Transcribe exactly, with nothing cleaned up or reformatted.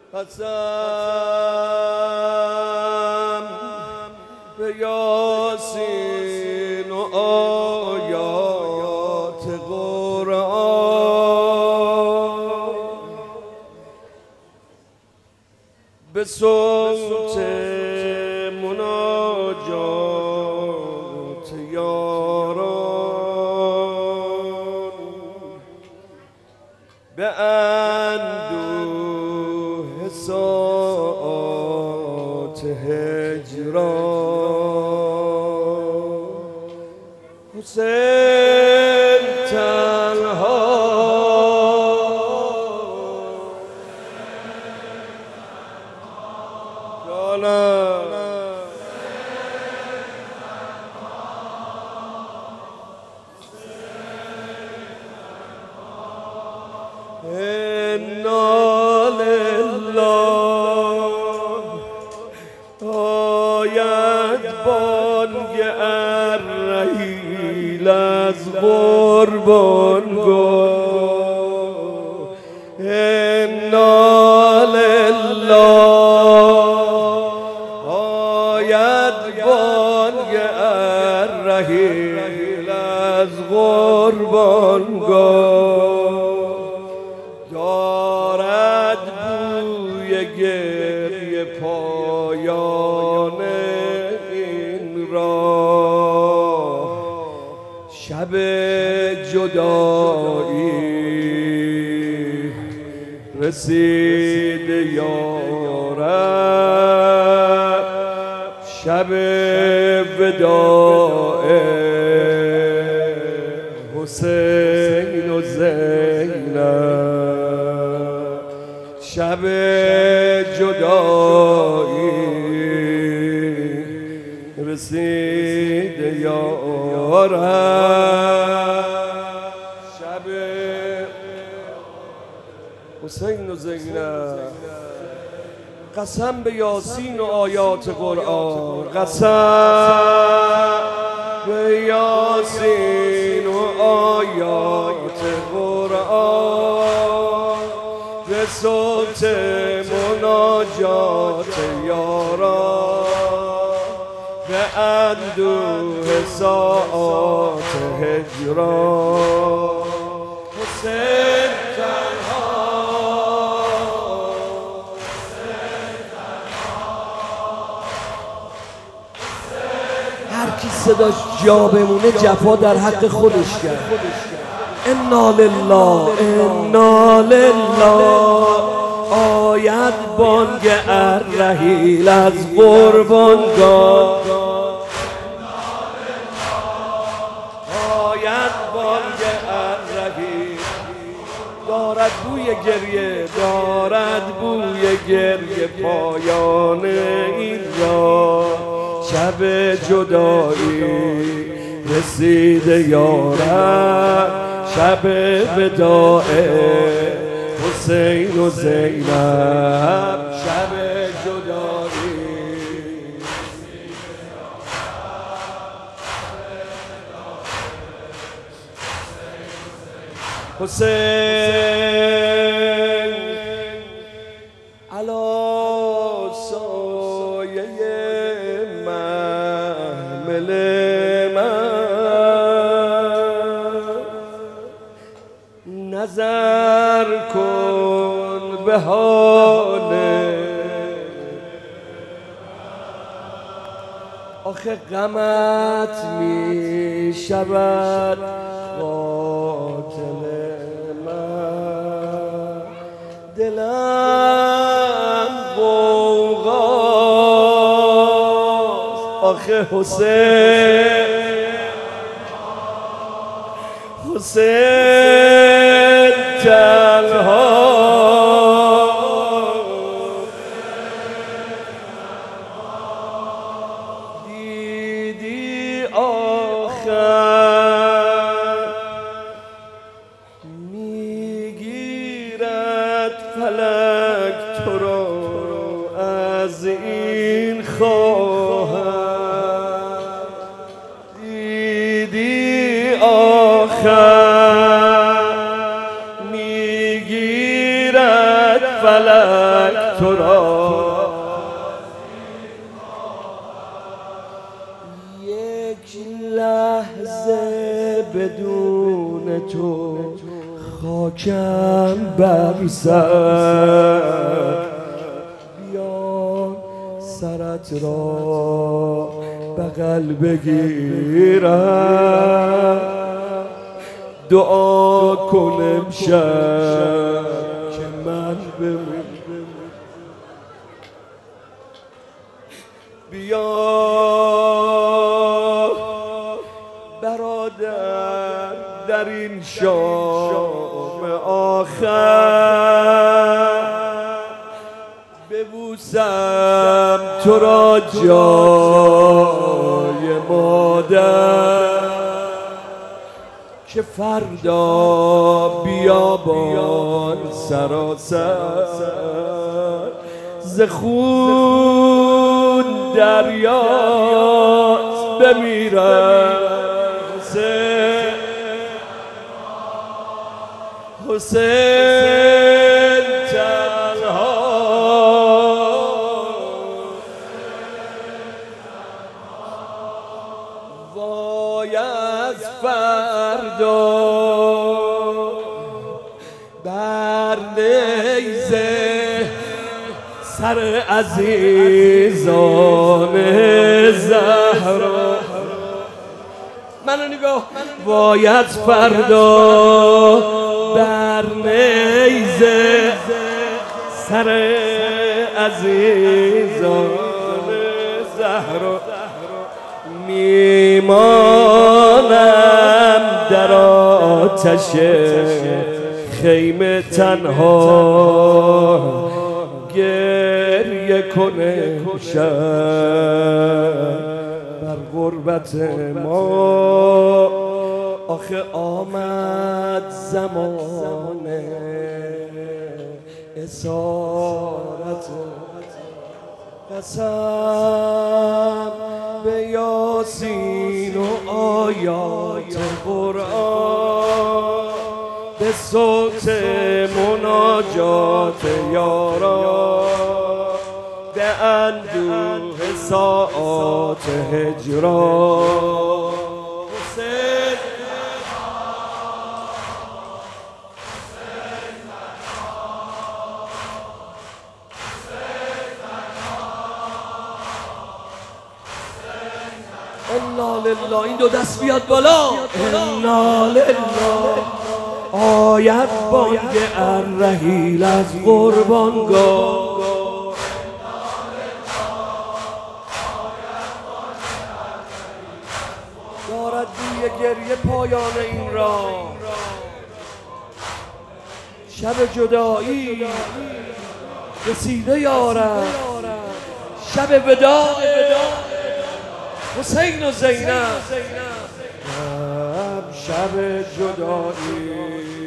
قسم به یاسین و آیات قرآن، به صوت مناجات یاران، به اندوه ساعات هجران. حسین تنها انا لله آید بانگ الرحیل از قربانگاه. انا لله آید بانگ الرحیل از قربانگاه. دارد بوی گریه پایان این راه، شب جدایی رسید یارب، شب وداع حسین و زینب، شب جدایی رسید یارب، شب حسین و زینب. قسم به یاسین و آیات قرآن، قسم به یاسین و آیات قرآن، به صوت مناجات یاران، به اندوه ساعات هجران. حسین تنها هر کی صداش جا بمونه جفا در حق خودش کرد. انا لله انا لله آید بانگ الرحیل از قربانگاه. آید بانگ الرحیل، دارد بوی گریه، دارد بوی گریه پایان این راه. شب جدایی رسید یارب، شب وداع حسین و زینب، شب جدایی حسین علی سایه محمل من نظر کن به حال آخه غمت می شود قاتل من. دلم غوغاست آخه حسین، حسین تنها دیدی آخر میگیرد فلک تو را از این خواهم. دیدی آخر میگیرد فلک تو را یک لحظه بدون تو خاکم بر سر بیا سرت را بغل بگیرم دعا کن امشب که من بمیرم بیا برادر در این شام آخر ببوسم تو را جای مادر که فردا بیابان سراسر ز خون دریاست بمیرم حسین حسین تنها وای از فردا بر نیزه سر عزیزان زهرا منو نگاه وای از فردا بر نیزه سر عزیزان زهرا میمانم در آتش خیمه تنها گریه کنه شب بر غربت ما آخه آمد زمان اسارت قسم به یاسین و آیات قرآن به صوت مناجات یاران به اندوه ساعات هجران حسین انا لله این دو دست بیاد بالا انا لله آید بانگ الرحیل از قربانگاه دارد بوی گریه پایان این را شب جدایی رسیده یارم شب وداع حسین و زینب شب جدایی